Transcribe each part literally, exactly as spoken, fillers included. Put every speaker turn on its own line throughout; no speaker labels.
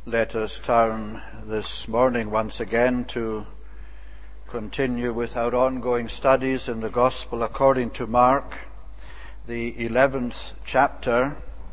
Let us turn this morning once again to continue with our ongoing studies in the Gospel according to Mark, the eleventh chapter,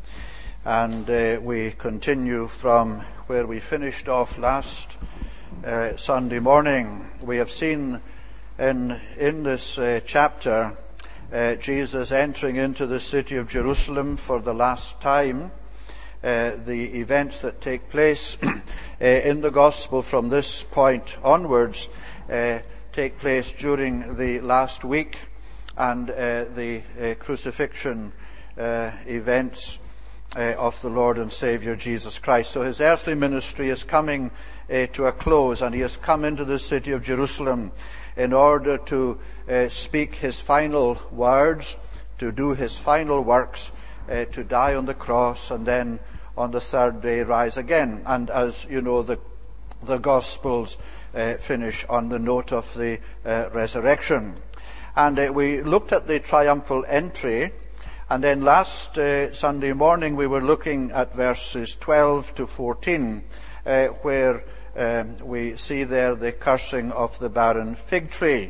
and uh, we continue from where we finished off last uh, Sunday morning. We have seen in, in this uh, chapter uh, Jesus entering into the city of Jerusalem for the last time. Uh, the events that take place uh, in the Gospel from this point onwards uh, take place during the last week and uh, the uh, crucifixion uh, events uh, of the Lord and Saviour Jesus Christ. So his earthly ministry is coming uh, to a close, and he has come into the city of Jerusalem in order to uh, speak his final words, to do his final works, uh, to die on the cross, and then on the third day rise again. And as you know, the the Gospels uh, finish on the note of the uh, resurrection. And uh, we looked at the triumphal entry, and then last uh, Sunday morning we were looking at verses twelve to fourteen, uh, where um, we see there the cursing of the barren fig tree.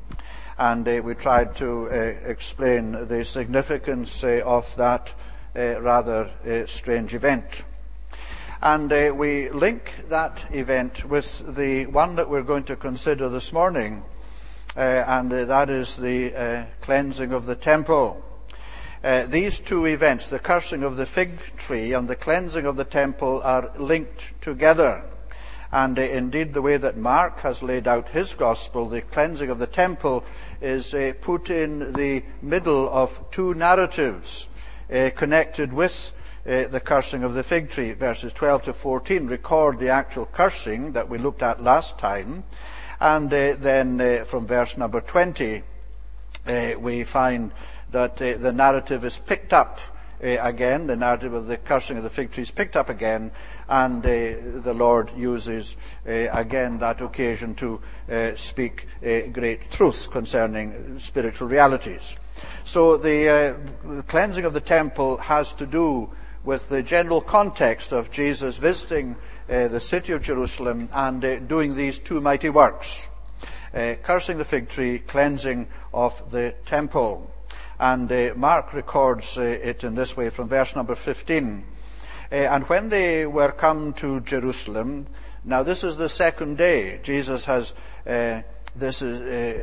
And uh, we tried to uh, explain the significance uh, of that Uh, rather uh, strange event. And uh, we link that event with the one that we're going to consider this morning, uh, and uh, that is the uh, cleansing of the temple. Uh, these two events, the cursing of the fig tree and the cleansing of the temple, are linked together. And uh, indeed, the way that Mark has laid out his gospel, the cleansing of the temple is uh, put in the middle of two narratives Uh, connected with uh, the cursing of the fig tree. Verses twelve to fourteen record the actual cursing that we looked at last time, and uh, then uh, from verse number twenty uh, we find that uh, the narrative is picked up uh, again, the narrative of the cursing of the fig tree is picked up again, and uh, the Lord uses uh, again that occasion to uh, speak uh, great truth concerning spiritual realities. So the uh, cleansing of the temple has to do with the general context of Jesus visiting uh, the city of Jerusalem and uh, doing these two mighty works, uh, cursing the fig tree, cleansing of the temple. And uh, Mark records uh, it in this way from verse number fifteen. Uh, and when they were come to Jerusalem, now this is the second day. Jesus has uh, This is, uh,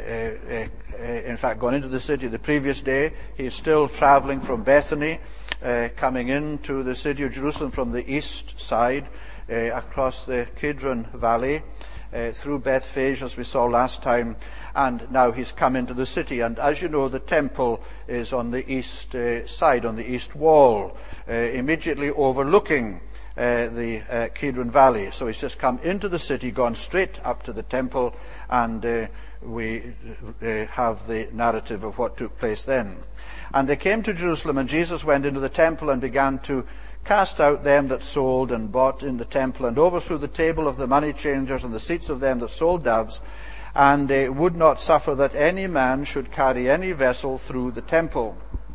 uh, uh, in fact, gone into the city the previous day. He's still traveling from Bethany, uh, coming into the city of Jerusalem from the east side, uh, across the Kidron Valley, uh, through Bethphage, as we saw last time, and now he's come into the city. And as you know, the temple is on the east uh, side, on the east wall, uh, immediately overlooking Uh, the uh, Kidron Valley. So he's just come into the city, gone straight up to the temple, and uh, we uh, have the narrative of what took place then. And they came to Jerusalem, and Jesus went into the temple and began to cast out them that sold and bought in the temple, and overthrew the table of the money changers and the seats of them that sold doves, and uh, would not suffer that any man should carry any vessel through the temple.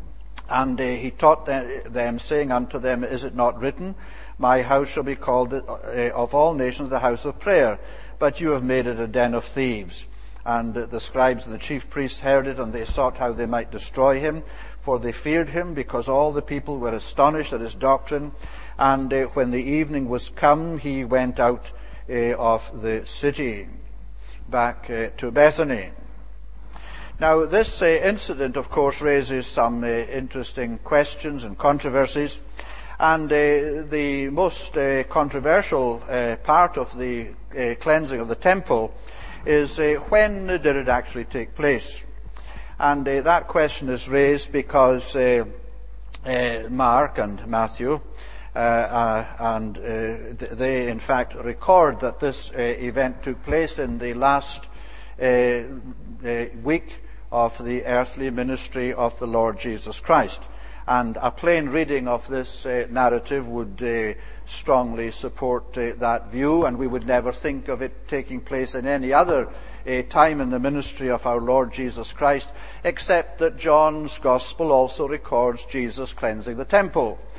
And uh, he taught them, saying unto them, Is it not written, My house shall be called uh, of all nations the house of prayer, but you have made it a den of thieves. And uh, the scribes and the chief priests heard it, and they sought how they might destroy him, for they feared him, because all the people were astonished at his doctrine. And uh, when the evening was come, he went out uh, of the city, back uh, to Bethany. Now, this uh, incident, of course, raises some uh, interesting questions and controversies. And uh, the most uh, controversial uh, part of the uh, cleansing of the temple is uh, when did it actually take place? And uh, that question is raised because uh, uh, Mark and Matthew, uh, uh, and uh, they in fact record that this uh, event took place in the last uh, uh, week of the earthly ministry of the Lord Jesus Christ. And a plain reading of this uh, narrative would uh, strongly support uh, that view, and we would never think of it taking place in any other uh, time in the ministry of our Lord Jesus Christ, except that John's Gospel also records Jesus cleansing the temple.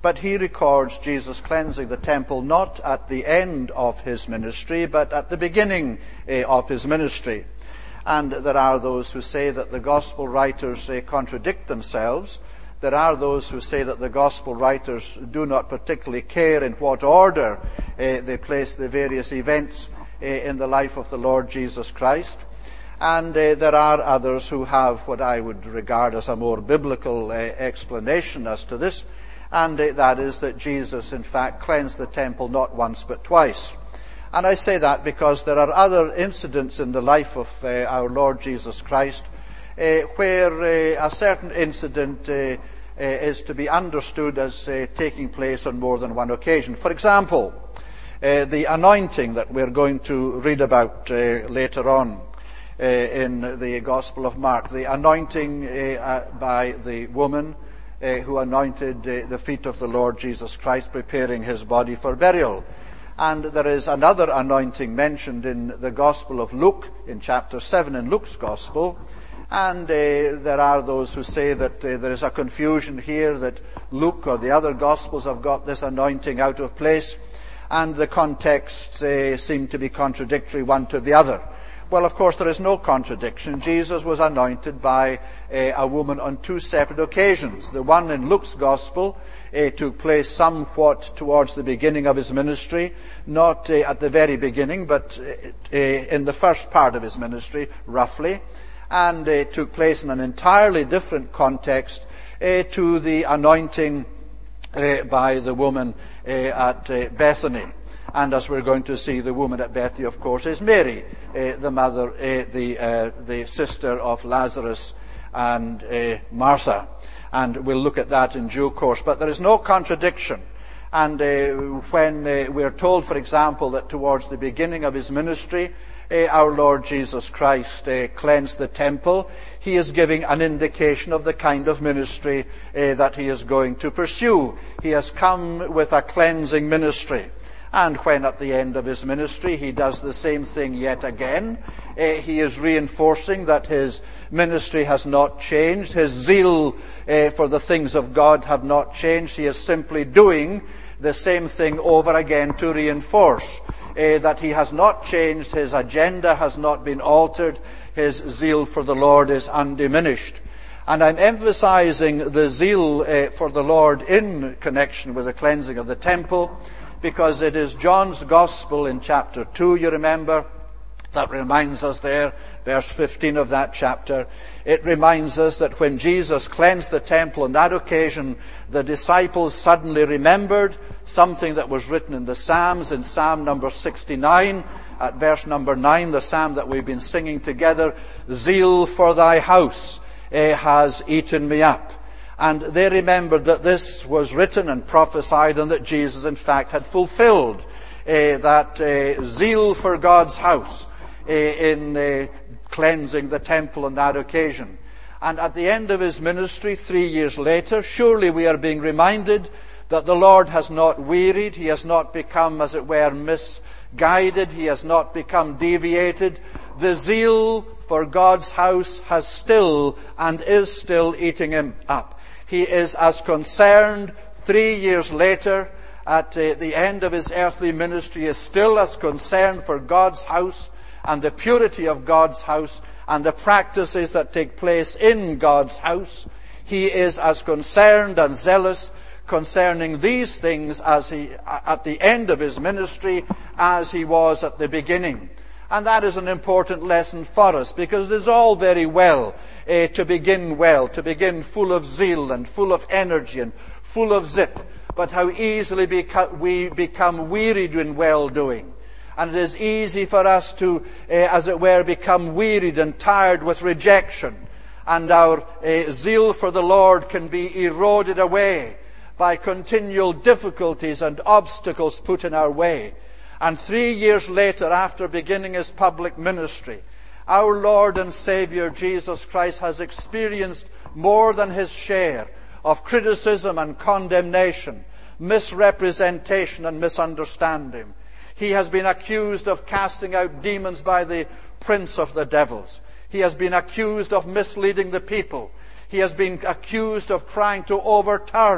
But he records Jesus cleansing the temple not at the end of his ministry, but at the beginning uh, of his ministry. And there are those who say that the gospel writers uh, contradict themselves. There are those who say that the gospel writers do not particularly care in what order uh, they place the various events uh, in the life of the Lord Jesus Christ. And uh, there are others who have what I would regard as a more biblical uh, explanation as to this, and uh, that is that Jesus, in fact, cleansed the temple not once but twice. And I say that because there are other incidents in the life of uh, our Lord Jesus Christ uh, where uh, a certain incident uh, uh, is to be understood as uh, taking place on more than one occasion. For example, uh, the anointing that we're going to read about uh, later on uh, in the Gospel of Mark, the anointing uh, uh, by the woman uh, who anointed uh, the feet of the Lord Jesus Christ, preparing his body for burial. And there is another anointing mentioned in the Gospel of Luke, in chapter seven in Luke's Gospel. And uh, there are those who say that uh, there is a confusion here, that Luke or the other Gospels have got this anointing out of place, and the contexts uh, seem to be contradictory one to the other. Well, of course, there is no contradiction. Jesus was anointed by uh, a woman on two separate occasions. The one in Luke's Gospel uh, took place somewhat towards the beginning of his ministry, not uh, at the very beginning, but uh, uh, in the first part of his ministry, roughly, and uh, took place in an entirely different context uh, to the anointing uh, by the woman uh, at uh, Bethany. And as we're going to see, the woman at Bethany, of course, is Mary, uh, the mother, uh, the uh, the sister of Lazarus and uh, Martha. And we'll look at that in due course. But there is no contradiction. And uh, when uh, we're told, for example, that towards the beginning of his ministry, uh, our Lord Jesus Christ uh, cleansed the temple, he is giving an indication of the kind of ministry uh, that he is going to pursue. He has come with a cleansing ministry. And when at the end of his ministry he does the same thing yet again, uh, he is reinforcing that his ministry has not changed. His zeal uh, for the things of God have not changed. He is simply doing the same thing over again to reinforce uh, that he has not changed. His agenda has not been altered. His zeal for the Lord is undiminished. And I'm emphasizing the zeal uh, for the Lord in connection with the cleansing of the temple, because it is John's Gospel in chapter two, you remember, that reminds us there, verse fifteen of that chapter. It reminds us that when Jesus cleansed the temple on that occasion, the disciples suddenly remembered something that was written in the Psalms, in Psalm number sixty-nine, at verse number nine, the psalm that we've been singing together. Zeal for thy house uh, has eaten me up. And they remembered that this was written and prophesied, and that Jesus, in fact, had fulfilled uh, that uh, zeal for God's house uh, in uh, cleansing the temple on that occasion. And at the end of his ministry, three years later, surely we are being reminded that the Lord has not wearied. He has not become, as it were, misguided. He has not become deviated. The zeal for God's house has still and is still eating him up. He is as concerned three years later at uh, the end of his earthly ministry, is still as concerned for God's house and the purity of God's house and the practices that take place in God's house. He is as concerned and zealous concerning these things as he at the end of his ministry as he was at the beginning. And that is an important lesson for us, because it is all very well uh, to begin well, to begin full of zeal and full of energy and full of zip, but how easily beca- we become wearied in well-doing. And it is easy for us to, uh, as it were, become wearied and tired with rejection. And our uh, zeal for the Lord can be eroded away by continual difficulties and obstacles put in our way. And three years later, after beginning his public ministry, our Lord and Savior Jesus Christ has experienced more than his share of criticism and condemnation, misrepresentation and misunderstanding. He has been accused of casting out demons by the prince of the devils. He has been accused of misleading the people. He has been accused of trying to overturn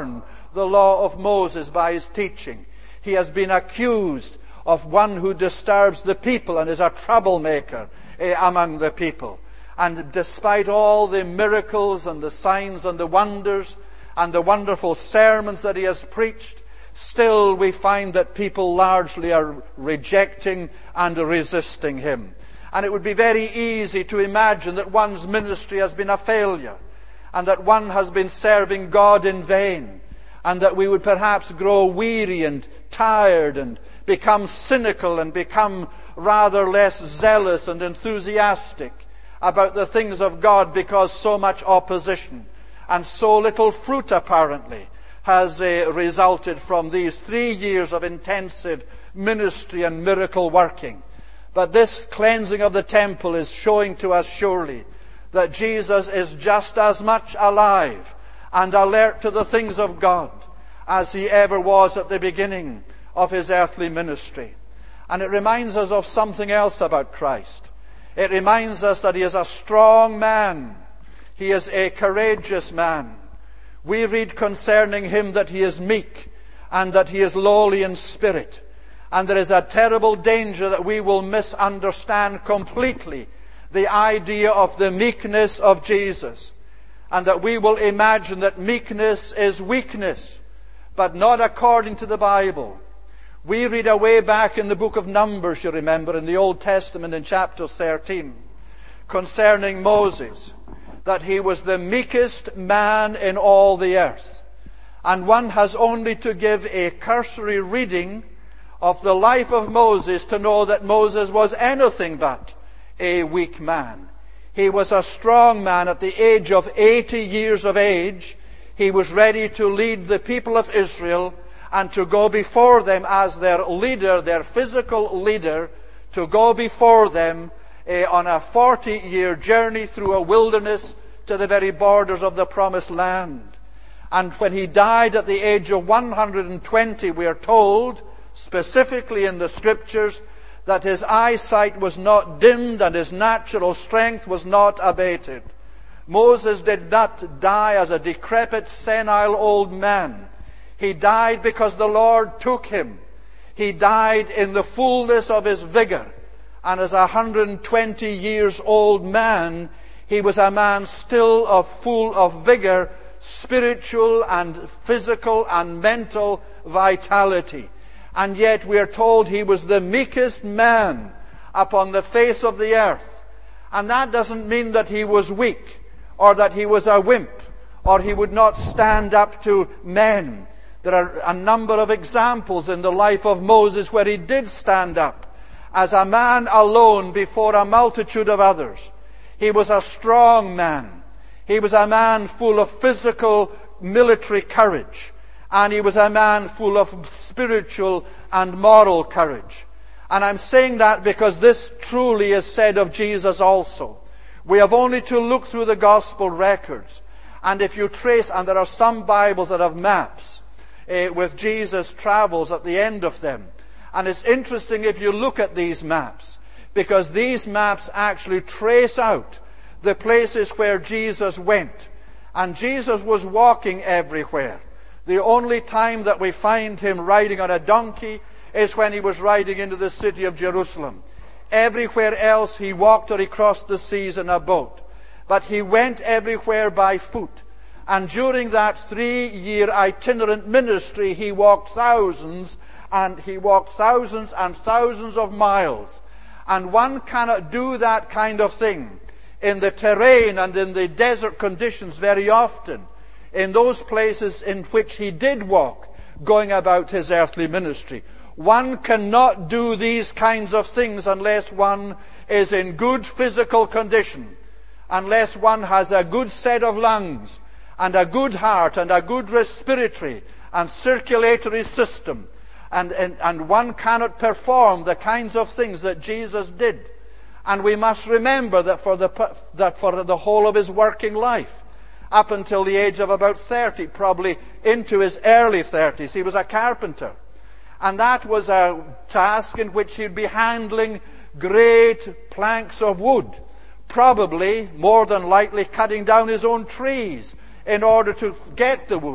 the law of Moses by his teaching. He has been accused of one who disturbs the people and is a troublemaker eh, among the people. And despite all the miracles and the signs and the wonders and the wonderful sermons that he has preached, still we find that people largely are rejecting and resisting him. And it would be very easy to imagine that one's ministry has been a failure, and that one has been serving God in vain, and that we would perhaps grow weary and tired and become cynical and become rather less zealous and enthusiastic about the things of God because so much opposition and so little fruit apparently has uh, resulted from these three years of intensive ministry and miracle working. But this cleansing of the temple is showing to us surely that Jesus is just as much alive and alert to the things of God as he ever was at the beginning of his earthly ministry. And it reminds us of something else about Christ. It reminds us that he is a strong man. He is a courageous man. We read concerning him that he is meek and that he is lowly in spirit. And there is a terrible danger that we will misunderstand completely the idea of the meekness of Jesus, and that we will imagine that meekness is weakness, but not according to the Bible. We read away back in the book of Numbers, you remember, in the Old Testament in chapter thirteen, concerning Moses, that he was the meekest man in all the earth. And one has only to give a cursory reading of the life of Moses to know that Moses was anything but a weak man. He was a strong man. At the age of eighty years of age, he was ready to lead the people of Israel and to go before them as their leader, their physical leader, to go before them uh, on a forty-year journey through a wilderness to the very borders of the promised land. And when he died at the age of one hundred twenty, we are told, specifically in the Scriptures, that his eyesight was not dimmed and his natural strength was not abated. Moses did not die as a decrepit, senile old man. He died because the Lord took him. He died in the fullness of his vigor. And as a one hundred twenty years old man, he was a man still of full of vigor, spiritual and physical and mental vitality. And yet we are told he was the meekest man upon the face of the earth. And that doesn't mean that he was weak, or that he was a wimp, or he would not stand up to men. There are a number of examples in the life of Moses where he did stand up as a man alone before a multitude of others. He was a strong man. He was a man full of physical military courage. And he was a man full of spiritual and moral courage. And I'm saying that because this truly is said of Jesus also. We have only to look through the gospel records. And if you trace, and there are some Bibles that have maps uh, with Jesus' travels at the end of them. And it's interesting if you look at these maps, because these maps actually trace out the places where Jesus went. And Jesus was walking everywhere. The only time that we find him riding on a donkey is when he was riding into the city of Jerusalem. Everywhere else he walked or he crossed the seas in a boat. But he went everywhere by foot. And during that three-year itinerant ministry, he walked thousands and he walked thousands and thousands of miles. And one cannot do that kind of thing in the terrain and in the desert conditions very often, in those places in which he did walk, going about his earthly ministry. One cannot do these kinds of things unless one is in good physical condition, unless one has a good set of lungs, and a good heart, and a good respiratory and circulatory system. And, and, and one cannot perform the kinds of things that Jesus did. And we must remember that for the, that for the whole of his working life, up until the age of about thirty, probably into his early thirties, he was a carpenter. And that was a task in which he'd be handling great planks of wood, probably, more than likely, cutting down his own trees in order to get the wood.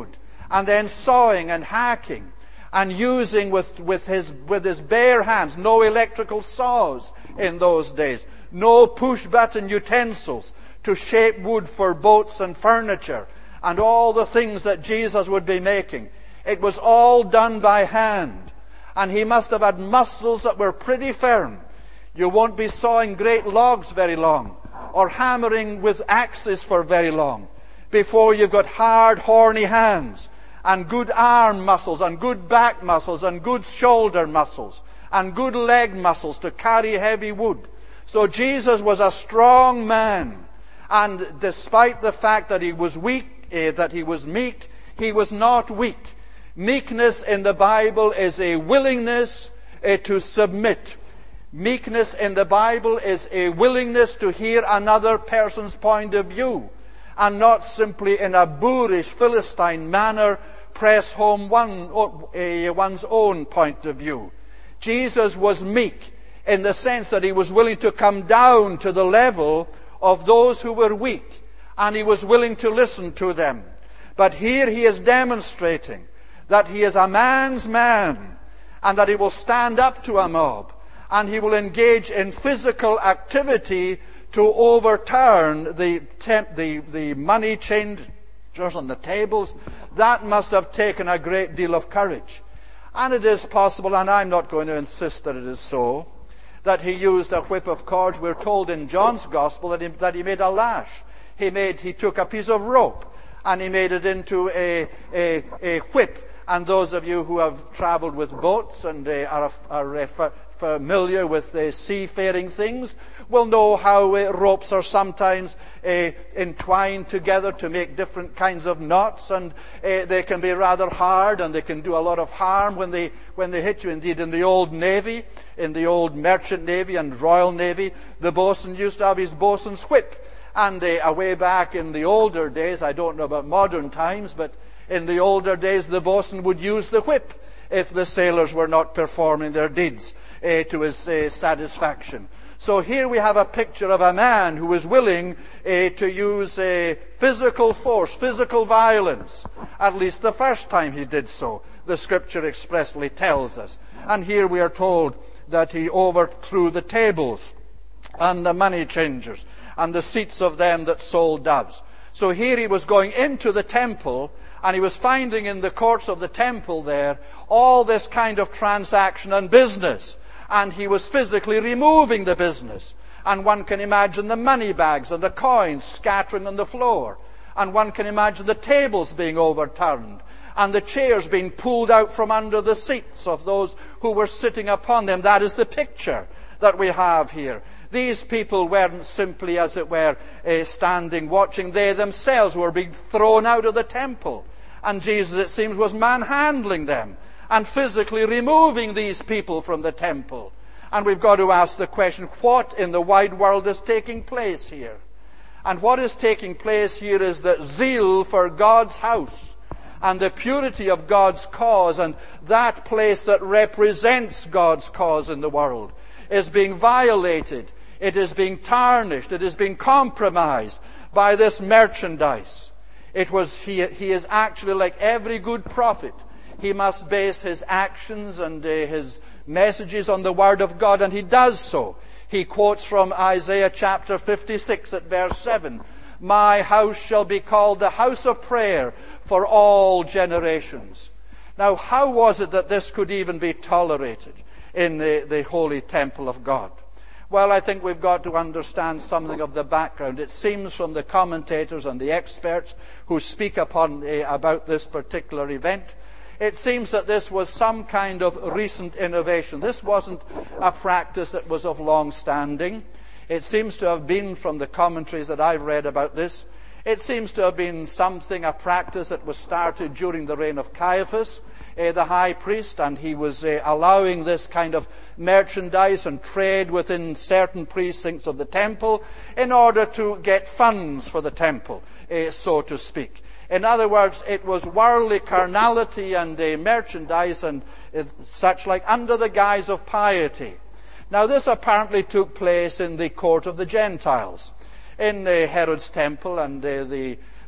and then sawing and hacking, and using with, with, his, with his bare hands, no electrical saws in those days, no push-button utensils to shape wood for boats and furniture, and all the things that Jesus would be making. It was all done by hand, and he must have had muscles that were pretty firm. You won't be sawing great logs very long, or hammering with axes for very long, before you've got hard, horny hands, and good arm muscles, and good back muscles, and good shoulder muscles, and good leg muscles to carry heavy wood. So Jesus was a strong man, and despite the fact that he was weak, eh, that he was meek, he was not weak. Meekness in the Bible is a willingness eh, to submit. Meekness in the Bible is a willingness to hear another person's point of view, and not simply in a boorish Philistine manner press home one, uh, one's own point of view. Jesus was meek in the sense that he was willing to come down to the level of those who were weak, and he was willing to listen to them. But here he is demonstrating that he is a man's man, and that he will stand up to a mob, and he will engage in physical activity to overturn the, temp, the, the money changers on the tables. That must have taken a great deal of courage. And it is possible, and I'm not going to insist that it is so, that he used a whip of cords. We're told in John's Gospel that he, that he made a lash. He made, he took a piece of rope and he made it into a, a, a whip. And those of you who have traveled with boats and uh, are, are uh, familiar with uh, seafaring things will know how uh, ropes are sometimes uh, entwined together to make different kinds of knots, and uh, they can be rather hard, and they can do a lot of harm when they when they hit you. Indeed, in the old Navy, in the old Merchant Navy and Royal Navy, the boatswain used to have his boatswain's whip. And uh, away back in the older days, I don't know about modern times, but in the older days, the boatswain would use the whip if the sailors were not performing their deeds uh, to his uh, satisfaction. So here we have a picture of a man who is willing uh, to use uh, physical force, physical violence. At least the first time he did so, the Scripture expressly tells us. And here we are told that he overthrew the tables and the money changers and the seats of them that sold doves. So here he was going into the temple, and he was finding in the courts of the temple there all this kind of transaction and business. And he was physically removing the business. And one can imagine the money bags and the coins scattering on the floor. And one can imagine the tables being overturned, and the chairs being pulled out from under the seats of those who were sitting upon them. That is the picture that we have here. These people weren't simply, as it were, uh, standing watching. They themselves were being thrown out of the temple. And Jesus, it seems, was manhandling them and physically removing these people from the temple. And we've got to ask the question, what in the wide world is taking place here? And what is taking place here is that zeal for God's house and the purity of God's cause, and that place that represents God's cause in the world, is being violated. It is being tarnished. It is being compromised by this merchandise. It was he, he is actually like every good prophet. He must base his actions and uh, his messages on the Word of God, and he does so. He quotes from Isaiah chapter fifty-six at verse seven. My house shall be called the house of prayer for all generations. Now, how was it that this could even be tolerated in the, the holy temple of God? Well, I think we've got to understand something of the background. It seems from the commentators and the experts who speak upon uh, about this particular event, it seems that this was some kind of recent innovation. This wasn't a practice that was of long standing. It seems to have been, from the commentaries that I've read about this, it seems to have been something, a practice that was started during the reign of Caiaphas, uh, the high priest, and he was uh, allowing this kind of merchandise and trade within certain precincts of the temple in order to get funds for the temple, uh, so to speak. In other words, it was worldly carnality and uh, merchandise and uh, such like under the guise of piety. Now, this apparently took place in the court of the Gentiles, in uh, Herod's temple, and uh, the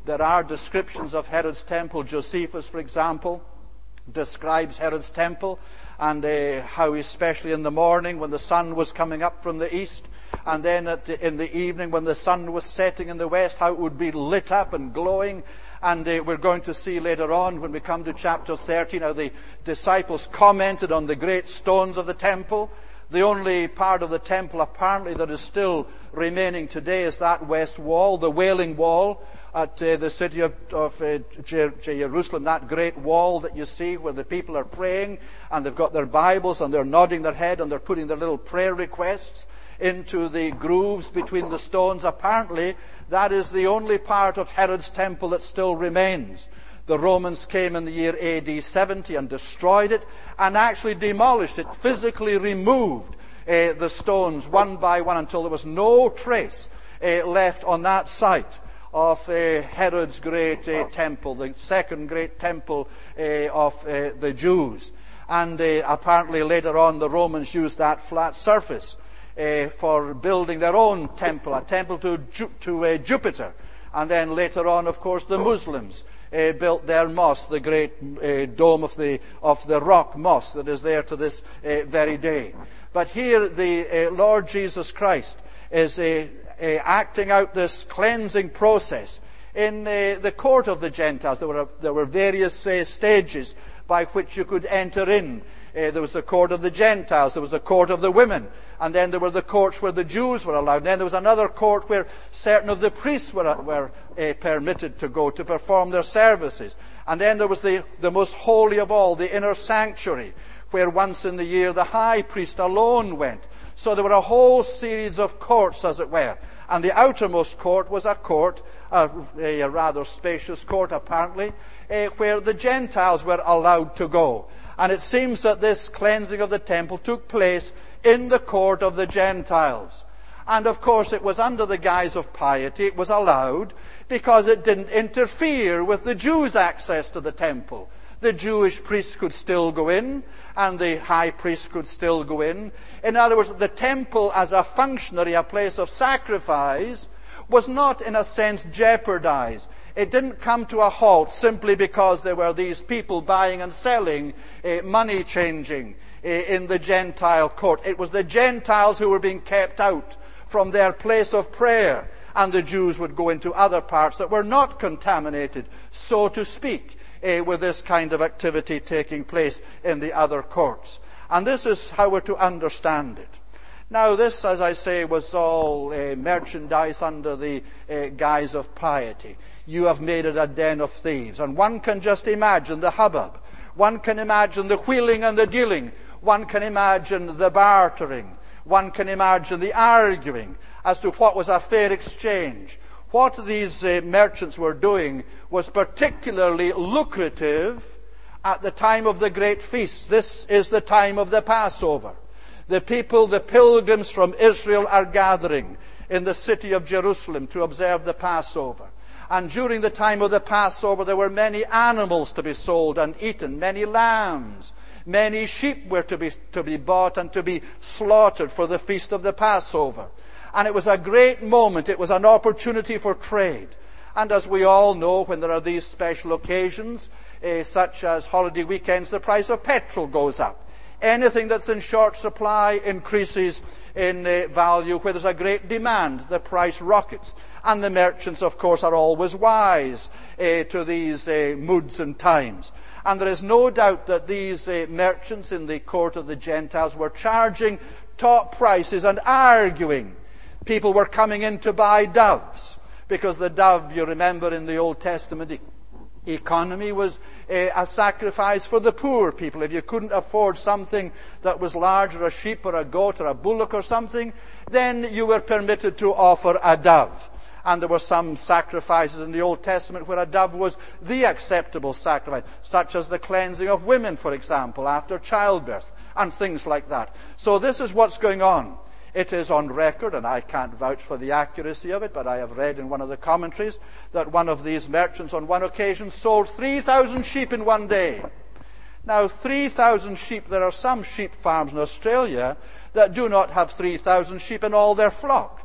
There are descriptions of Herod's temple. Josephus, for example, describes Herod's temple, and uh, how, especially in the morning when the sun was coming up from the east, and then at the, in the evening when the sun was setting in the west, how it would be lit up and glowing. And uh, we're going to see later on, when we come to chapter thirteen, how the disciples commented on the great stones of the temple. The only part of the temple apparently that is still remaining today is that west wall, the Wailing Wall at uh, the city of, of uh, Jerusalem, that great wall that you see where the people are praying, and they've got their Bibles and they're nodding their head and they're putting their little prayer requests into the grooves between the stones. Apparently, that is the only part of Herod's temple that still remains. The Romans came in the year A D seventy and destroyed it and actually demolished it, physically removed uh, the stones one by one until there was no trace uh, left on that site of uh, Herod's great uh, temple, the second great temple uh, of uh, the Jews. And uh, apparently later on the Romans used that flat surface uh, for building their own temple, a temple to, Ju- to uh, Jupiter. And then later on, of course, the Muslims uh, built their mosque, the great uh, dome of the of the rock mosque that is there to this uh, very day. But here the uh, Lord Jesus Christ is uh, uh, acting out this cleansing process in uh, the court of the Gentiles. There were there were various uh, stages by which you could enter in. Uh, there was the court of the Gentiles, there was the court of the women, and then there were the courts where the Jews were allowed. And then there was another court where certain of the priests were, were uh, permitted to go to perform their services. And then there was the, the most holy of all, the inner sanctuary, where once in the year the high priest alone went. So there were a whole series of courts, as it were. And the outermost court was a court, a, a rather spacious court apparently, uh, where the Gentiles were allowed to go. And it seems that this cleansing of the temple took place in the court of the Gentiles. And of course it was under the guise of piety. It was allowed because it didn't interfere with the Jews' access to the temple. The Jewish priests could still go in, and the high priest could still go in. In other words, the temple as a functionary, a place of sacrifice, was not in a sense jeopardized. It didn't come to a halt simply because there were these people buying and selling, uh, money changing uh, in the Gentile court. It was the Gentiles who were being kept out from their place of prayer, and the Jews would go into other parts that were not contaminated, so to speak, uh, with this kind of activity taking place in the other courts. And this is how we're to understand it. Now this, as I say, was all uh, merchandise under the uh, guise of piety. You have made it a den of thieves. And one can just imagine the hubbub. One can imagine the wheeling and the dealing. One can imagine the bartering. One can imagine the arguing as to what was a fair exchange. What these uh, merchants were doing was particularly lucrative at the time of the great feast. This is the time of the Passover. The people, the pilgrims from Israel are gathering in the city of Jerusalem to observe the Passover. And during the time of the Passover, there were many animals to be sold and eaten, many lambs. Many sheep were to be, to be bought and to be slaughtered for the feast of the Passover. And it was a great moment. It was an opportunity for trade. And as we all know, when there are these special occasions, uh, such as holiday weekends, the price of petrol goes up. Anything that's in short supply increases in uh, value. Where there's a great demand, the price rockets. And the merchants, of course, are always wise uh, to these uh, moods and times. And there is no doubt that these uh, merchants in the court of the Gentiles were charging top prices and arguing. People were coming in to buy doves, because the dove, you remember in the Old Testament e- economy, was uh, a sacrifice for the poor people. If you couldn't afford something that was larger, a sheep or a goat or a bullock or something, then you were permitted to offer a dove. And there were some sacrifices in the Old Testament where a dove was the acceptable sacrifice, such as the cleansing of women, for example, after childbirth, and things like that. So this is what's going on. It is on record, and I can't vouch for the accuracy of it, but I have read in one of the commentaries that one of these merchants on one occasion sold three thousand sheep in one day. Now, three thousand sheep, there are some sheep farms in Australia that do not have three thousand sheep in all their flock.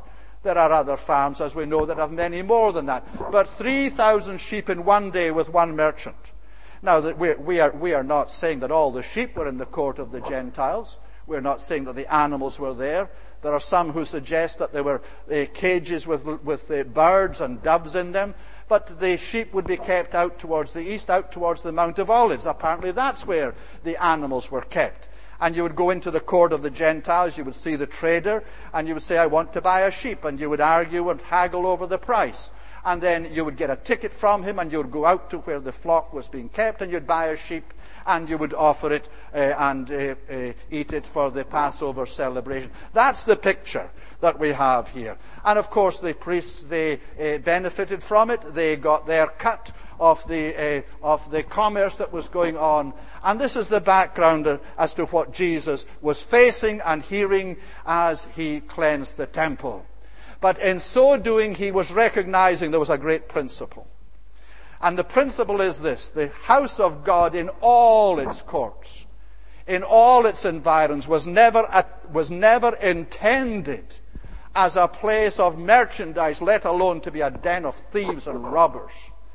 There are other farms, as we know, that have many more than that. But three thousand sheep in one day with one merchant. Now, that we, we, are, we are not saying that all the sheep were in the court of the Gentiles. We're not saying that the animals were there. There are some who suggest that there were uh, cages with, with uh, birds and doves in them. But the sheep would be kept out towards the east, out towards the Mount of Olives. Apparently that's where the animals were kept. And you would go into the court of the Gentiles, you would see the trader, and you would say, I want to buy a sheep. And you would argue and haggle over the price. And then you would get a ticket from him, and you would go out to where the flock was being kept, and you'd buy a sheep, and you would offer it uh, and uh, uh, eat it for the Passover celebration. That's the picture that we have here. And of course the priests, they uh, benefited from it. They got their cut of the, uh, of the commerce that was going on. And this is the background as to what Jesus was facing and hearing as he cleansed the temple. But in so doing, he was recognizing there was a great principle. And the principle is this: the house of God in all its courts, in all its environs, was never, a, was never intended as a place of merchandise, let alone to be a den of thieves and robbers.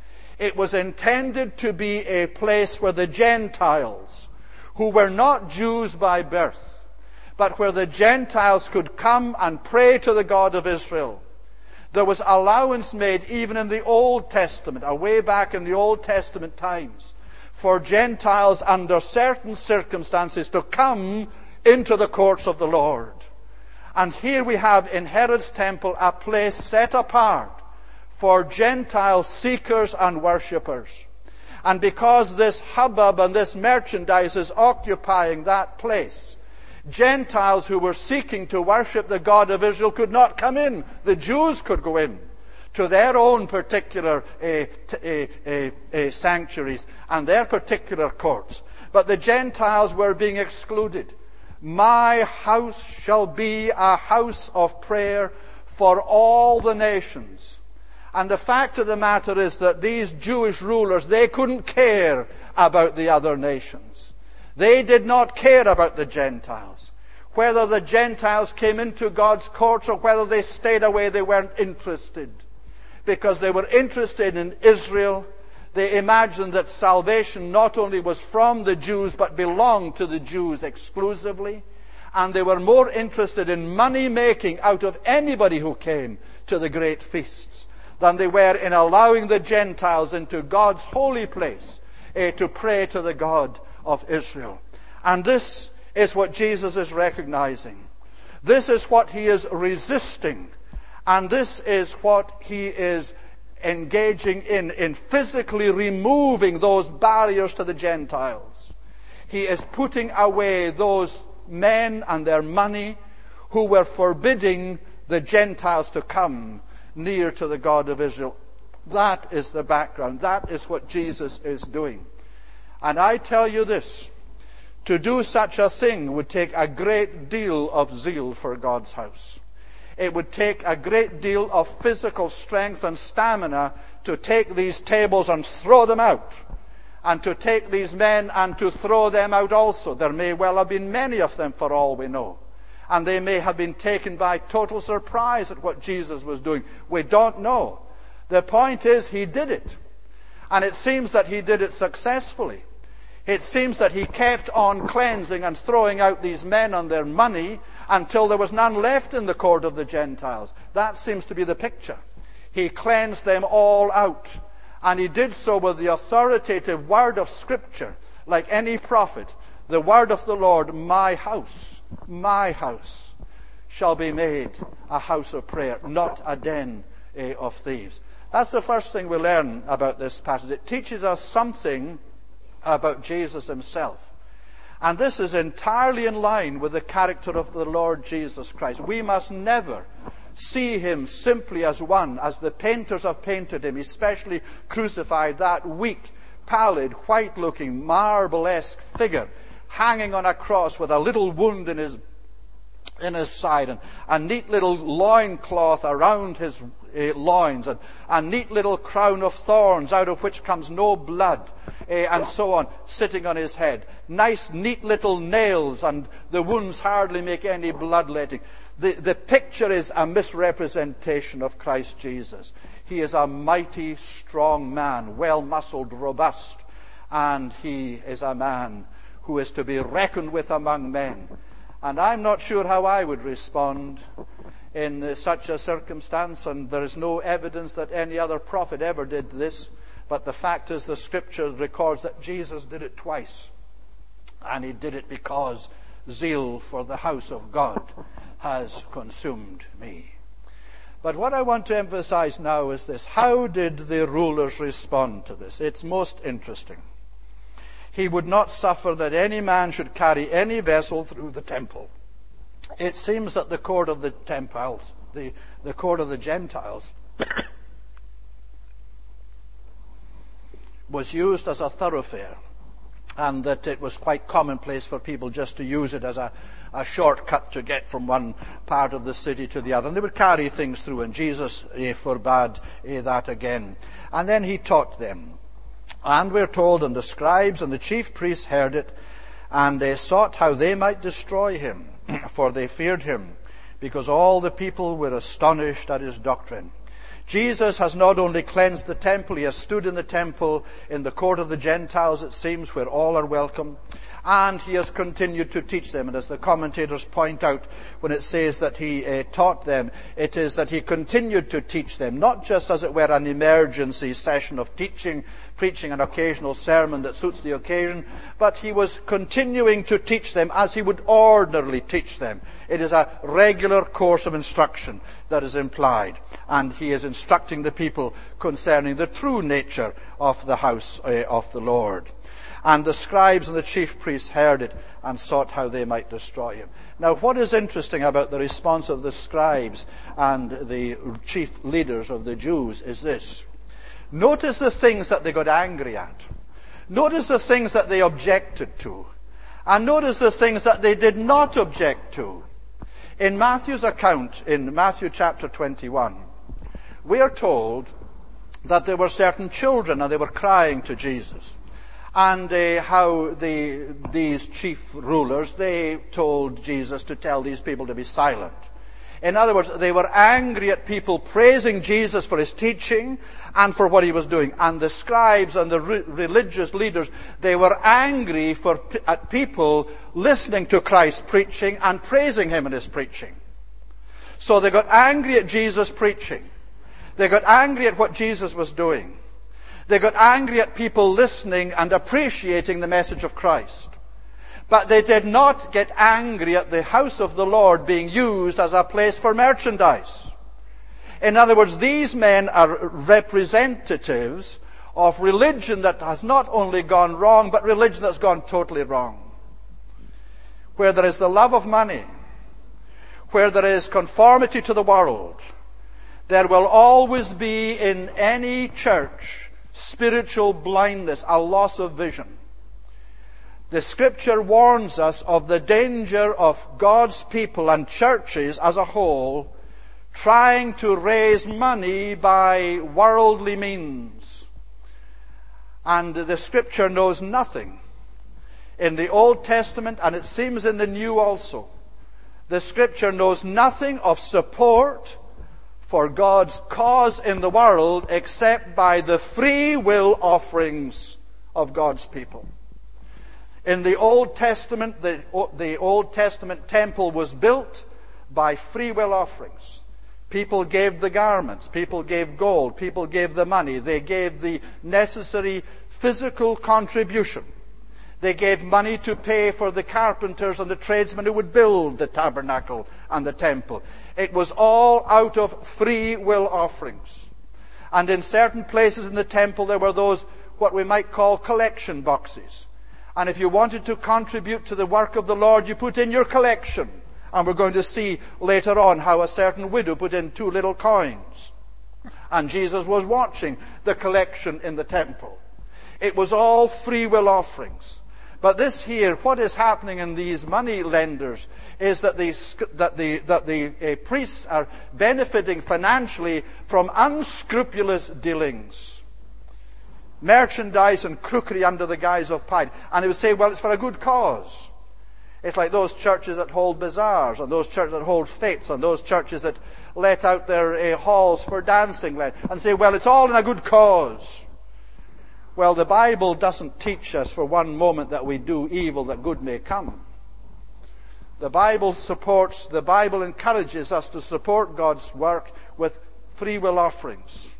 It was intended to be a place where the Gentiles, who were not Jews by birth, but where the Gentiles could come and pray to the God of Israel. There was allowance made even in the Old Testament, away back in the Old Testament times, for Gentiles under certain circumstances to come into the courts of the Lord. And here we have in Herod's temple a place set apart for Gentile seekers and worshippers. And because this hubbub and this merchandise is occupying that place, Gentiles who were seeking to worship the God of Israel could not come in. The Jews could go in to their own particular uh, t- uh, uh, uh, sanctuaries and their particular courts. But the Gentiles were being excluded. My house shall be a house of prayer for all the nations. And the fact of the matter is that these Jewish rulers, they couldn't care about the other nations. They did not care about the Gentiles. Whether the Gentiles came into God's courts or whether they stayed away, they weren't interested. Because they were interested in Israel. They imagined that salvation not only was from the Jews, but belonged to the Jews exclusively. And they were more interested in money making out of anybody who came to the great feasts than they were in allowing the Gentiles into God's holy place eh, to pray to the God of Israel. And this is what Jesus is recognizing. This is what he is resisting. And this is what he is engaging in, in physically removing those barriers to the Gentiles. He is putting away those men and their money who were forbidding the Gentiles to come near to the God of Israel. That is the background. That is what Jesus is doing. And I tell you this, to do such a thing would take a great deal of zeal for God's house. It would take a great deal of physical strength and stamina to take these tables and throw them out. And to take these men and to throw them out also. There may well have been many of them for all we know. And they may have been taken by total surprise at what Jesus was doing. We don't know. The point is, he did it. And it seems that he did it successfully. It seems that he kept on cleansing and throwing out these men and their money until there was none left in the court of the Gentiles. That seems to be the picture. He cleansed them all out. And he did so with the authoritative word of Scripture, like any prophet. The word of the Lord, my house, my house shall be made a house of prayer, not a den eh, of thieves. That's the first thing we learn about this passage. It teaches us something about Jesus himself. And this is entirely in line with the character of the Lord Jesus Christ. We must never see him simply as one, as the painters have painted him, especially crucified, that weak, pallid, white-looking, marble-esque figure hanging on a cross with a little wound in his in his side and a neat little loincloth around his uh, loins, and a neat little crown of thorns out of which comes no blood, uh, and so on, sitting on his head. Nice, neat little nails, and the wounds hardly make any bloodletting. The, the picture is a misrepresentation of Christ Jesus. He is a mighty, strong man, well-muscled, robust, and he is a man who is to be reckoned with among men. And I'm not sure how I would respond in such a circumstance, and there is no evidence that any other prophet ever did this, but the fact is the Scripture records that Jesus did it twice, and he did it because zeal for the house of God has consumed me. But what I want to emphasize now is this: how did the rulers respond to this? It's most interesting. He would not suffer that any man should carry any vessel through the temple. It seems that the court of the temples, the, the court of the Gentiles, was used as a thoroughfare, and that it was quite commonplace for people just to use it as a, a shortcut to get from one part of the city to the other. And they would carry things through, and Jesus eh, forbade eh, that again. And then he taught them. And we're told, and the scribes and the chief priests heard it, and they sought how they might destroy him, for they feared him, because all the people were astonished at his doctrine. Jesus has not only cleansed the temple, he has stood in the temple, in the court of the Gentiles, it seems, where all are welcome, and he has continued to teach them. And as the commentators point out, when it says that he uh, taught them, it is that he continued to teach them, not just as it were an emergency session of teaching, preaching an occasional sermon that suits the occasion, but he was continuing to teach them as he would ordinarily teach them. It is a regular course of instruction that is implied, and he is instructing the people concerning the true nature of the house uh, of the Lord. And the scribes and the chief priests heard it and sought how they might destroy him. Now, what is interesting about the response of the scribes and the chief leaders of the Jews is this. Notice the things that they got angry at. Notice the things that they objected to. And notice the things that they did not object to. In Matthew's account, in Matthew chapter twenty-one, we are told that there were certain children and they were crying to Jesus. And uh, how the, these chief rulers, they told Jesus to tell these people to be silent. In other words, they were angry at people praising Jesus for his teaching and for what he was doing. And the scribes and the re- religious leaders, they were angry for, at people listening to Christ's preaching and praising him in his preaching. So they got angry at Jesus' preaching. They got angry at what Jesus was doing. They got angry at people listening and appreciating the message of Christ. But they did not get angry at the house of the Lord being used as a place for merchandise. In other words, these men are representatives of religion that has not only gone wrong, but religion that's gone totally wrong. Where there is the love of money, where there is conformity to the world, there will always be in any church spiritual blindness, a loss of vision. The Scripture warns us of the danger of God's people and churches as a whole trying to raise money by worldly means. And the Scripture knows nothing. In the Old Testament, and it seems in the New also, the Scripture knows nothing of support for God's cause in the world except by the free will offerings of God's people. In the Old Testament, the, the Old Testament temple was built by free will offerings. People gave the garments, people gave gold, people gave the money, they gave the necessary physical contribution. They gave money to pay for the carpenters and the tradesmen who would build the tabernacle and the temple. It was all out of free will offerings. And in certain places in the temple there were those, what we might call collection boxes. And if you wanted to contribute to the work of the Lord, you put in your collection. And we're going to see later on how a certain widow put in two little coins. And Jesus was watching the collection in the temple. It was all free will offerings. But this here, what is happening in these money lenders is that the, that the, that the uh, priests are benefiting financially from unscrupulous dealings. Merchandise and crookery under the guise of piety. And they would say, well, it's for a good cause. It's like those churches that hold bazaars, and those churches that hold fetes, and those churches that let out their uh, halls for dancing, and say, well, it's all in a good cause. Well, the Bible doesn't teach us for one moment that we do evil that good may come. The Bible supports, the Bible encourages us to support God's work with free will offerings.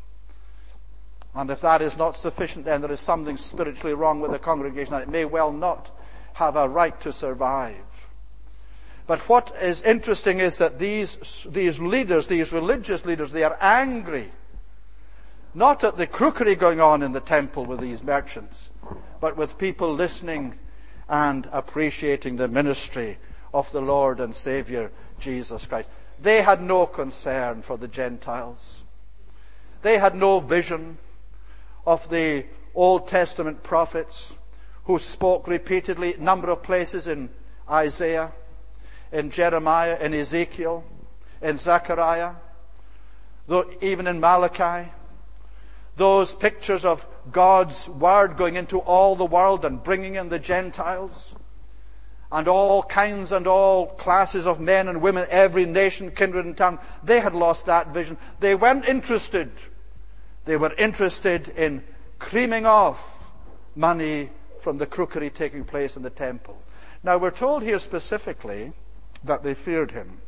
And if that is not sufficient, then there is something spiritually wrong with the congregation, and it may well not have a right to survive. But what is interesting is that these, these leaders, these religious leaders, they are angry. Not at the crookery going on in the temple with these merchants, but with people listening and appreciating the ministry of the Lord and Savior Jesus Christ. They had no concern for the Gentiles. They had no vision of the Old Testament prophets who spoke repeatedly, a number of places in Isaiah, in Jeremiah, in Ezekiel, in Zechariah, though even in Malachi. Those pictures of God's Word going into all the world and bringing in the Gentiles, and all kinds and all classes of men and women, every nation, kindred and tongue. They had lost that vision. They weren't interested. They were interested in creaming off money from the crookery taking place in the temple. Now we're told here specifically that they feared him.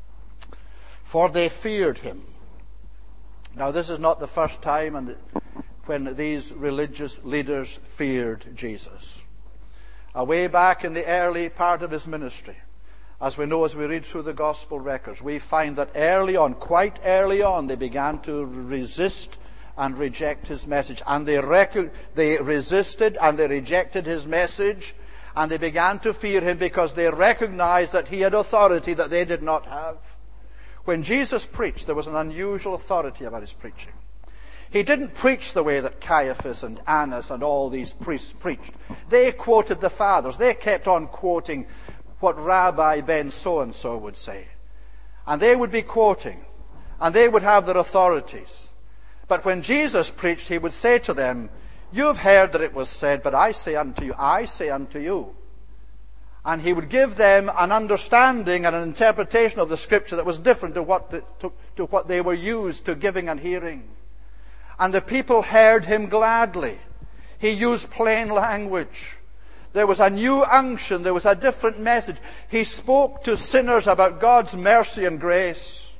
For they feared him. Now this is not the first time and when these religious leaders feared Jesus. Uh, way back in the early part of his ministry, as we know as we read through the gospel records, we find that early on, quite early on, they began to resist and reject his message. And they, rec- they resisted and they rejected his message, and they began to fear him because they recognized that he had authority that they did not have. When Jesus preached, there was an unusual authority about his preaching. He didn't preach the way that Caiaphas and Annas and all these priests preached. They quoted the fathers. They kept on quoting what Rabbi Ben so-and-so would say. And they would be quoting. And they would have their authorities. But when Jesus preached, he would say to them, "You've heard that it was said, but I say unto you, I say unto you." And he would give them an understanding and an interpretation of the Scripture that was different to what, the, to, to what they were used to giving and hearing. And the people heard him gladly. He used plain language. There was a new unction. There was a different message. He spoke to sinners about God's mercy and grace.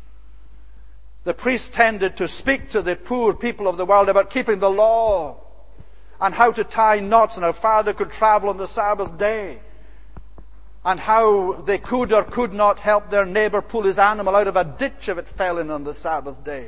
The priests tended to speak to the poor people of the world about keeping the law and how to tie knots and how far they could travel on the Sabbath day, and how they could or could not help their neighbor pull his animal out of a ditch if it fell in on the Sabbath day.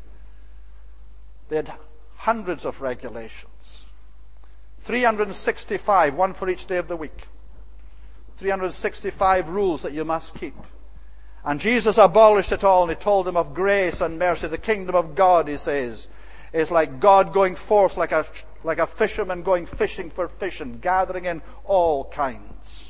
They had hundreds of regulations. three hundred sixty-five, one for each day of the week. three hundred sixty-five rules that you must keep. And Jesus abolished it all, and he told them of grace and mercy. The kingdom of God, he says, is like God going forth, like a, like a fisherman going fishing for fish and gathering in all kinds.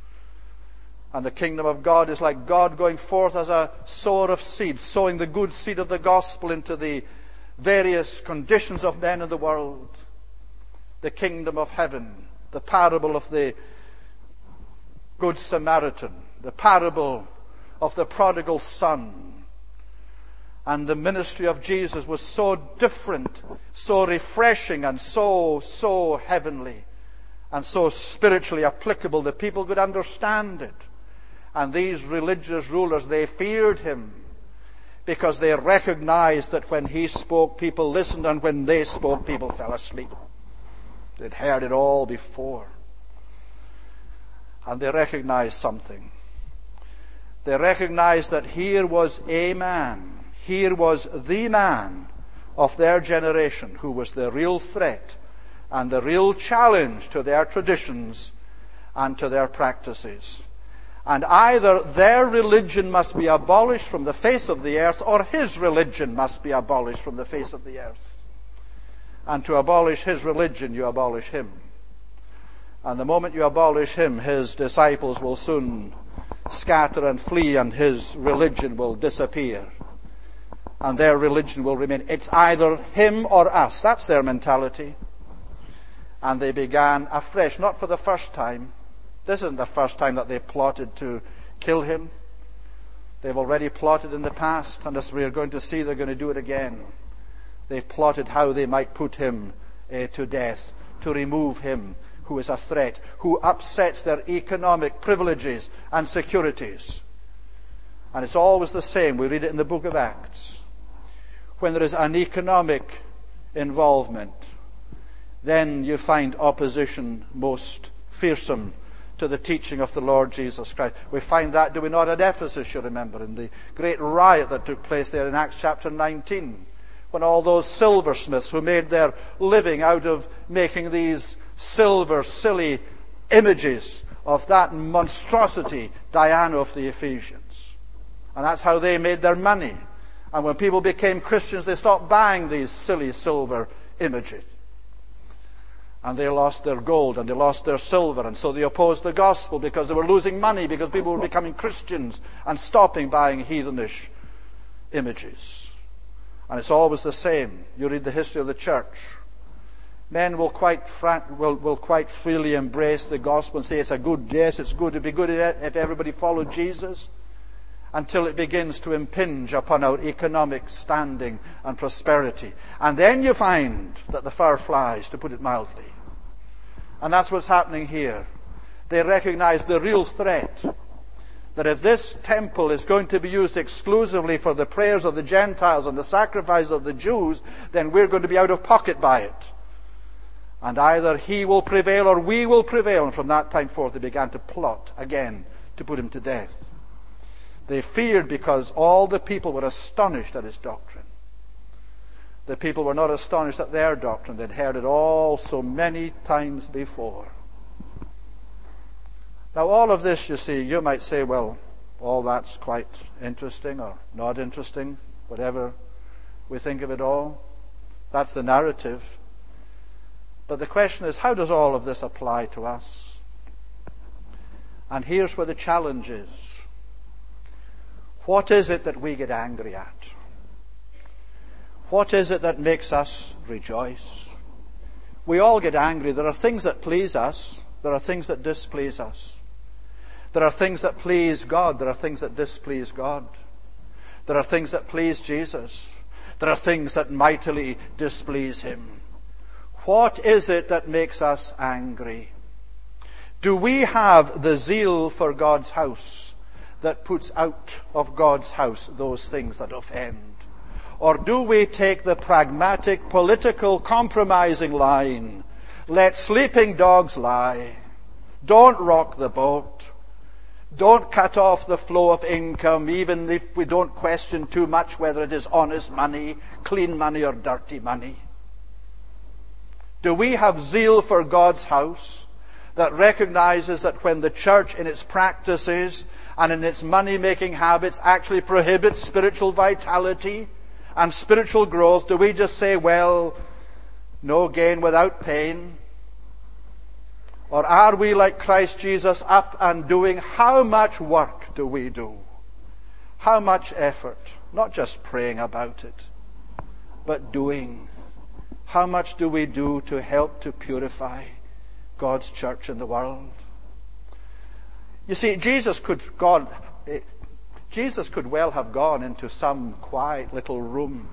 And the kingdom of God is like God going forth as a sower of seed, sowing the good seed of the gospel into the various conditions of men in the world. The kingdom of heaven, the parable of the Good Samaritan, the parable of the prodigal son. And the ministry of Jesus was so different, so refreshing, and so, so heavenly, and so spiritually applicable that people could understand it. And these religious rulers, they feared him because they recognized that when he spoke, people listened, and when they spoke, people fell asleep. They'd heard it all before. And they recognized something. They recognized that here was a man, here was the man of their generation who was the real threat and the real challenge to their traditions and to their practices. And either their religion must be abolished from the face of the earth, or his religion must be abolished from the face of the earth. And to abolish his religion, you abolish him. And the moment you abolish him, his disciples will soon scatter and flee, and his religion will disappear. And their religion will remain. It's either him or us. That's their mentality. And they began afresh, not for the first time. This isn't the first time that they plotted to kill him. They've already plotted in the past, and as we are going to see, they're going to do it again. They've plotted how they might put him uh, to death, to remove him who is a threat, who upsets their economic privileges and securities. And it's always the same. We read it in the book of Acts. When there is an economic involvement, then you find opposition most fearsome to the teaching of the Lord Jesus Christ. We find that, do we not, at Ephesus, you remember, in the great riot that took place there in Acts chapter nineteen, when all those silversmiths who made their living out of making these silver, silly images of that monstrosity, Diana of the Ephesians. And that's how they made their money. And when people became Christians, they stopped buying these silly silver images. And they lost their gold and they lost their silver. And so they opposed the gospel because they were losing money, because people were becoming Christians and stopping buying heathenish images. And it's always the same. You read the history of the church. Men will quite frank, will, will quite freely embrace the gospel and say it's a good, yes, it's good. It'd be good if everybody followed Jesus, until it begins to impinge upon our economic standing and prosperity. And then you find that the fur flies, to put it mildly. And that's what's happening here. They recognize the real threat, that if this temple is going to be used exclusively for the prayers of the Gentiles and the sacrifice of the Jews, then we're going to be out of pocket by it. And either he will prevail or we will prevail. And from that time forth they began to plot again to put him to death. They feared because all the people were astonished at his doctrine. The people were not astonished at their doctrine. They'd heard it all so many times before. Now all of this, you see, you might say, well, all that's quite interesting or not interesting, whatever we think of it all. That's the narrative. But the question is, how does all of this apply to us? And here's where the challenge is. What is it that we get angry at? What is it that makes us rejoice? We all get angry. There are things that please us. There are things that displease us. There are things that please God. There are things that displease God. There are things that please Jesus. There are things that mightily displease him. What is it that makes us angry? Do we have the zeal for God's house that puts out of God's house those things that offend? Or do we take the pragmatic, political, compromising line? Let sleeping dogs lie. Don't rock the boat. Don't cut off the flow of income, even if we don't question too much whether it is honest money, clean money, or dirty money. Do we have zeal for God's house that recognizes that when the church in its practices and in its money-making habits actually prohibits spiritual vitality and spiritual growth, do we just say, well, no gain without pain? Or are we like Christ Jesus, up and doing? How much work do we do? How much effort? Not just praying about it, but doing. How much do we do to help to purify God's church in the world? You see, Jesus could, God, Jesus could well have gone into some quiet little room,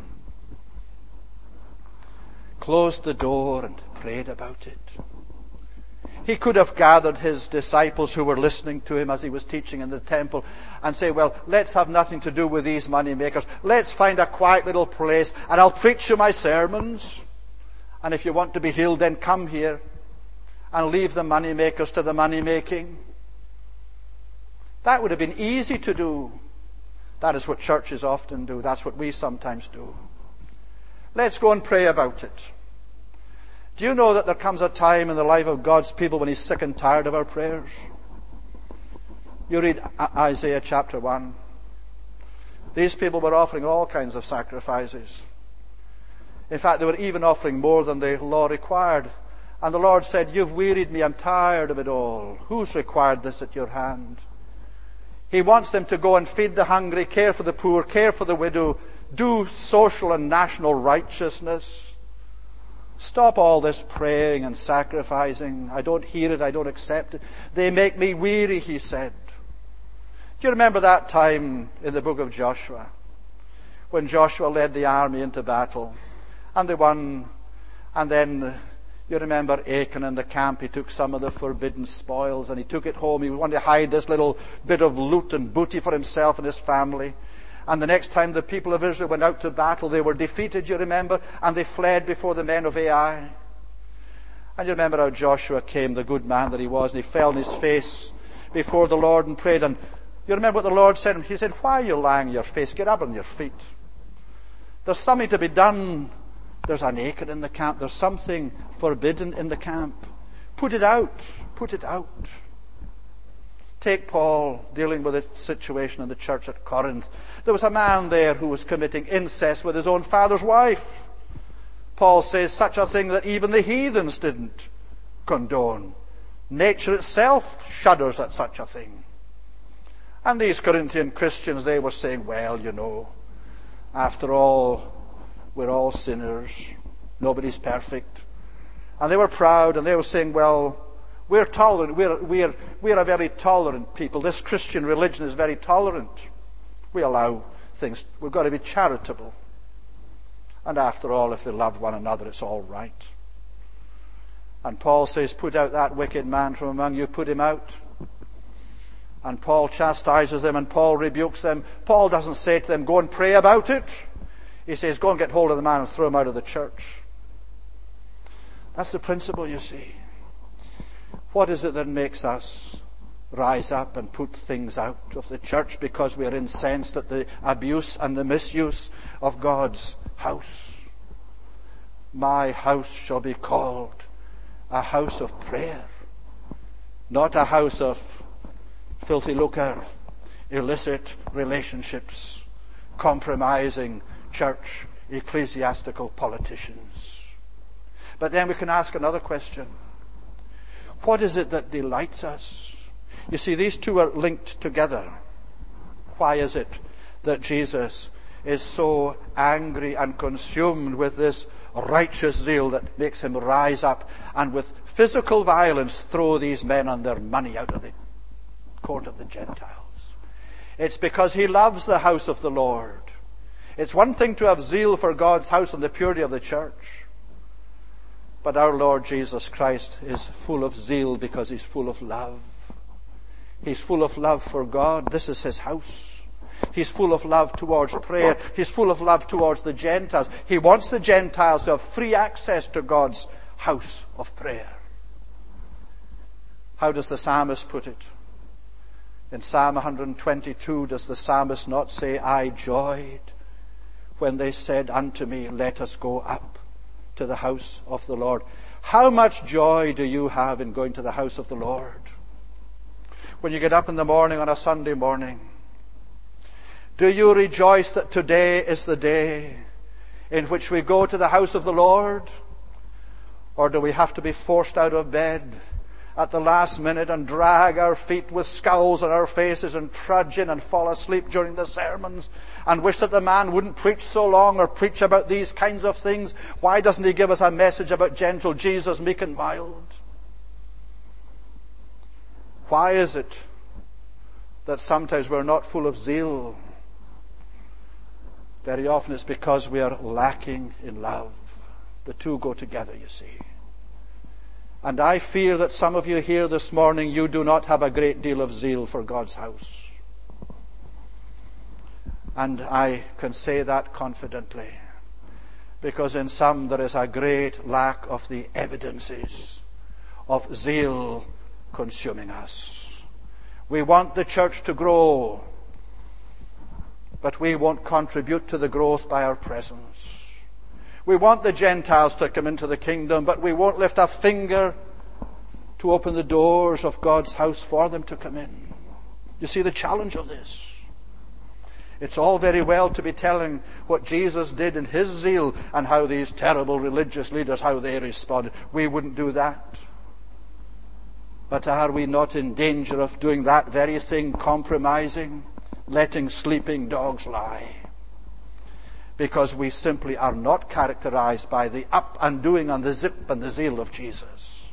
closed the door and prayed about it. He could have gathered his disciples who were listening to him as he was teaching in the temple and say, well, let's have nothing to do with these money makers. Let's find a quiet little place and I'll preach you my sermons. And if you want to be healed, then come here and leave the money makers to the money making. That would have been easy to do. That is what churches often do. That's what we sometimes do. Let's go and pray about it. Do you know that there comes a time in the life of God's people when he's sick and tired of our prayers? You read Isaiah chapter one. These people were offering all kinds of sacrifices. In fact, they were even offering more than the law required. And the Lord said, "You've wearied me. I'm tired of it all. Who's required this at your hand?" He wants them to go and feed the hungry, care for the poor, care for the widow, do social and national righteousness. Stop all this praying and sacrificing. I don't hear it. I don't accept it. They make me weary, he said. Do you remember that time in the book of Joshua when Joshua led the army into battle and they won? And then you remember Achan in the camp. He took some of the forbidden spoils and he took it home. He wanted to hide this little bit of loot and booty for himself and his family. And the next time the people of Israel went out to battle, they were defeated, you remember, and they fled before the men of Ai. And you remember how Joshua came, the good man that he was, and he fell on his face before the Lord and prayed. And you remember what the Lord said to him? He said, "Why are you lying on your face? Get up on your feet. There's something to be done. There's an Achan in the camp. There's something forbidden in the camp. Put it out. Put it out." Take Paul dealing with a situation in the church at Corinth. There was a man there who was committing incest with his own father's wife. Paul says such a thing that even the heathens didn't condone. Nature itself shudders at such a thing. And these Corinthian Christians, they were saying, "Well, you know, after all, we're all sinners. Nobody's perfect." And they were proud, and they were saying, "Well, we're tolerant. We're, we're, we're a very tolerant people. This Christian religion is very tolerant. We allow things. We've got to be charitable. And after all, if they love one another, it's all right." And Paul says, "Put out that wicked man from among you. Put him out." And Paul chastises them and Paul rebukes them. Paul doesn't say to them, "Go and pray about it." He says, "Go and get hold of the man and throw him out of the church." That's the principle, you see. What is it that makes us rise up and put things out of the church? Because we are incensed at the abuse and the misuse of God's house. "My house shall be called a house of prayer," not a house of filthy lucre, illicit relationships, compromising church, ecclesiastical politicians. But then we can ask another question. What is it that delights us? You see, these two are linked together. Why is it that Jesus is so angry and consumed with this righteous zeal that makes him rise up and with physical violence throw these men and their money out of the court of the Gentiles? It's because he loves the house of the Lord. It's one thing to have zeal for God's house and the purity of the church. But our Lord Jesus Christ is full of zeal because he's full of love. He's full of love for God. This is his house. He's full of love towards prayer. He's full of love towards the Gentiles. He wants the Gentiles to have free access to God's house of prayer. How does the psalmist put it? In Psalm one twenty-two, does the psalmist not say, "I joyed when they said unto me, let us go up to the house of the Lord"? How much joy do you have in going to the house of the Lord? When you get up in the morning on a Sunday morning, do you rejoice that today is the day in which we go to the house of the Lord? Or do we have to be forced out of bed at the last minute and drag our feet with scowls on our faces and trudge in and fall asleep during the sermons and wish that the man wouldn't preach so long or preach about these kinds of things? Why doesn't he give us a message about gentle Jesus, meek and mild? Why is it that sometimes we're not full of zeal? Very often it's because we are lacking in love. The two go together, you see. And I fear that some of you here this morning, you do not have a great deal of zeal for God's house. And I can say that confidently, because in some there is a great lack of the evidences of zeal consuming us. We want the church to grow, but we won't contribute to the growth by our presence. We want the Gentiles to come into the kingdom, but we won't lift a finger to open the doors of God's house for them to come in. You see the challenge of this? It's all very well to be telling what Jesus did in his zeal and how these terrible religious leaders, how they responded. We wouldn't do that. But are we not in danger of doing that very thing, compromising, letting sleeping dogs lie? Because we simply are not characterized by the up and doing and the zip and the zeal of Jesus.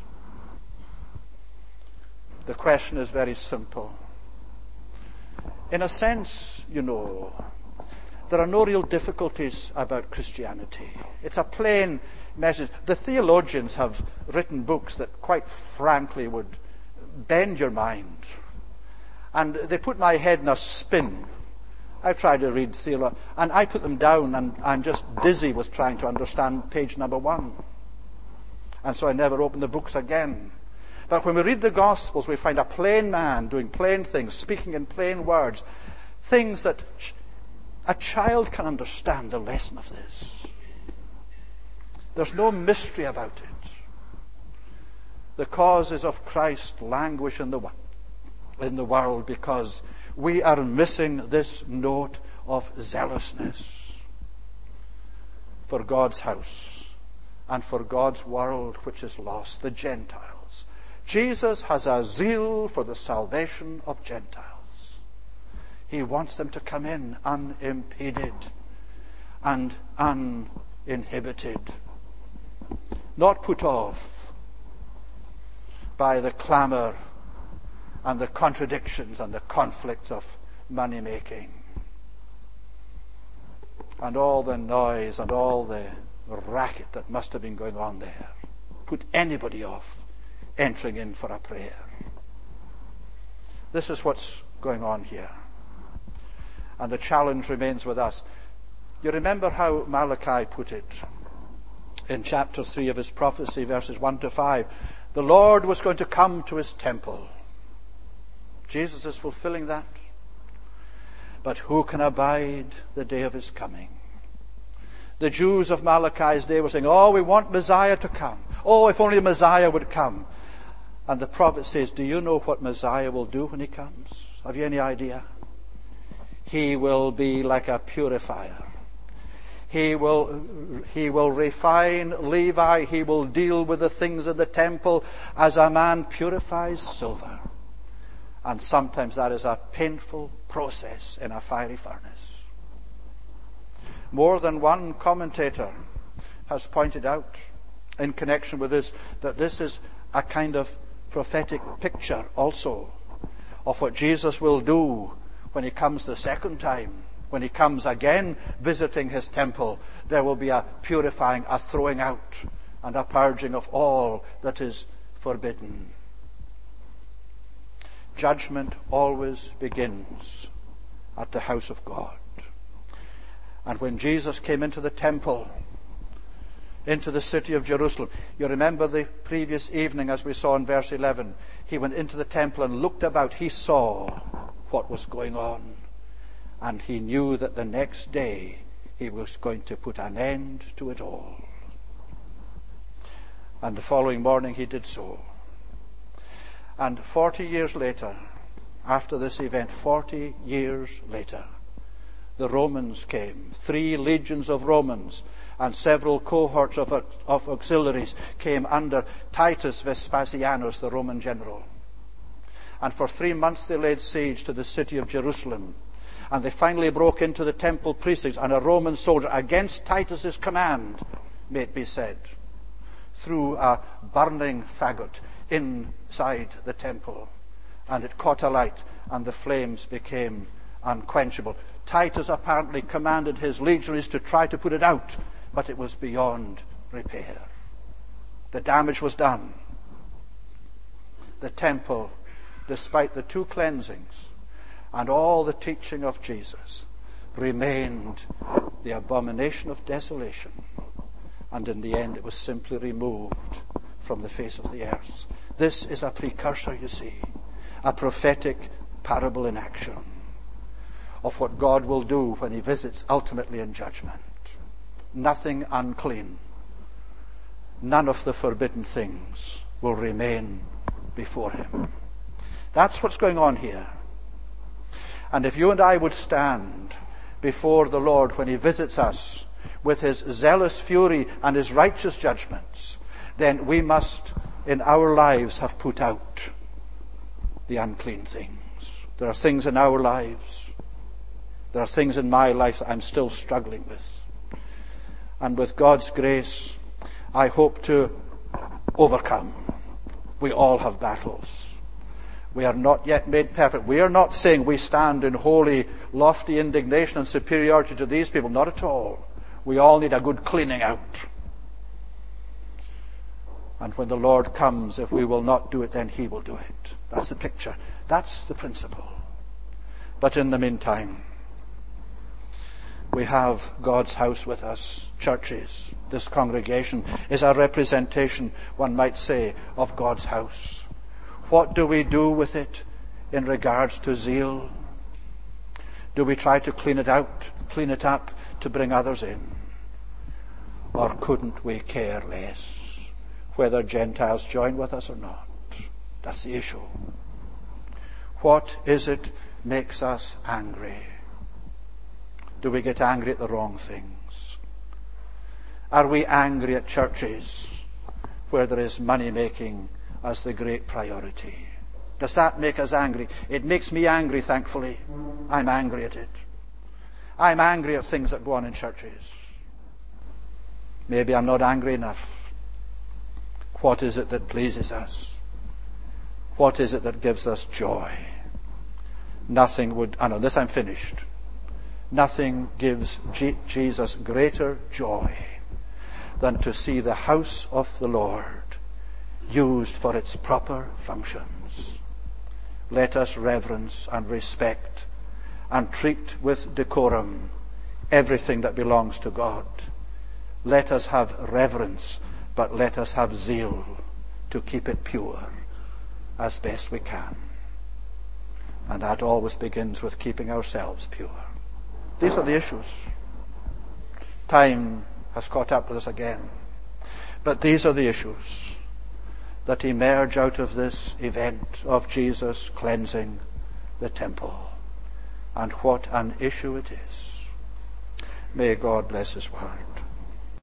The question is very simple. In a sense, you know, there are no real difficulties about Christianity. It's a plain message. The theologians have written books that quite frankly would bend your mind. And they put my head in a spin. I've tried to read theology, and I put them down, and I'm just dizzy with trying to understand page number one. And so I never open the books again. But when we read the Gospels, we find a plain man doing plain things, speaking in plain words, things that a child can understand the lesson of this. There's no mystery about it. The causes of Christ languish in the, in the world because we are missing this note of zealousness for God's house and for God's world which is lost, the Gentiles. Jesus has a zeal for the salvation of Gentiles. He wants them to come in unimpeded and uninhibited, not put off by the clamor and the contradictions and the conflicts of money-making and all the noise and all the racket that must have been going on there. Put anybody off entering in for a prayer. This is what's going on here. And the challenge remains with us. You remember how Malachi put it in chapter three of his prophecy, verses one to five. The Lord was going to come to his temple. Jesus is fulfilling that. But who can abide the day of his coming? The Jews of Malachi's day were saying, oh, we want Messiah to come. Oh, if only Messiah would come. And the prophet says, do you know what Messiah will do when he comes? Have you any idea? He will be like a purifier. He will, he will refine Levi. He will deal with the things of the temple as a man purifies silver. And sometimes that is a painful process in a fiery furnace. More than one commentator has pointed out in connection with this that this is a kind of prophetic picture also of what Jesus will do when he comes the second time. When he comes again visiting his temple, there will be a purifying, a throwing out, and a purging of all that is forbidden. Judgment always begins at the house of God. And when Jesus came into the temple, into the city of Jerusalem, you remember the previous evening as we saw in verse eleven, he went into the temple and looked about. He saw what was going on. And he knew that the next day he was going to put an end to it all. And the following morning he did so. And forty years later, after this event, forty years later, the Romans came. Three legions of Romans and several cohorts of, of auxiliaries came under Titus Vespasianus, the Roman general. And for three months they laid siege to the city of Jerusalem. And they finally broke into the temple precincts, and a Roman soldier, against Titus's command, may it be said, threw a burning faggot inside the temple. And it caught alight, and the flames became unquenchable. Titus apparently commanded his legionaries to try to put it out, but it was beyond repair. The damage was done. The temple, despite the two cleansings and all the teaching of Jesus, remained the abomination of desolation. And in the end, it was simply removed from the face of the earth. This is a precursor, you see, a prophetic parable in action of what God will do when he visits ultimately in judgment. Nothing unclean, none of the forbidden things will remain before him. That's what's going on here. And if you and I would stand before the Lord when he visits us with his zealous fury and his righteous judgments, then we must in our lives have put out the unclean things. There are things in our lives, there are things in my life that I'm still struggling with. And with God's grace, I hope to overcome. We all have battles. We are not yet made perfect. We are not saying we stand in holy, lofty indignation and superiority to these people. Not at all. We all need a good cleaning out. And when the Lord comes, if we will not do it, then he will do it. That's the picture. That's the principle. But in the meantime, we have God's house with us, churches. This congregation is a representation, one might say, of God's house. What do we do with it in regards to zeal? Do we try to clean it out, clean it up, to bring others in? Or couldn't we care less whether Gentiles join with us or not? That's the issue. What is it makes us angry? Do we get angry at the wrong things? Are we angry at churches where there is money making as the great priority? Does that make us angry? It makes me angry, thankfully. I'm angry at it. I'm angry at things that go on in churches. Maybe I'm not angry enough. What is it that pleases us? What is it that gives us joy? Nothing would, I know this I'm finished. Nothing gives G- Jesus greater joy than to see the house of the Lord used for its proper functions. Let us reverence and respect and treat with decorum everything that belongs to God. Let us have reverence, but let us have zeal to keep it pure as best we can. And that always begins with keeping ourselves pure. These are the issues. Time has caught up with us again. But these are the issues that emerge out of this event of Jesus cleansing the temple. And what an issue it is. May God bless his word.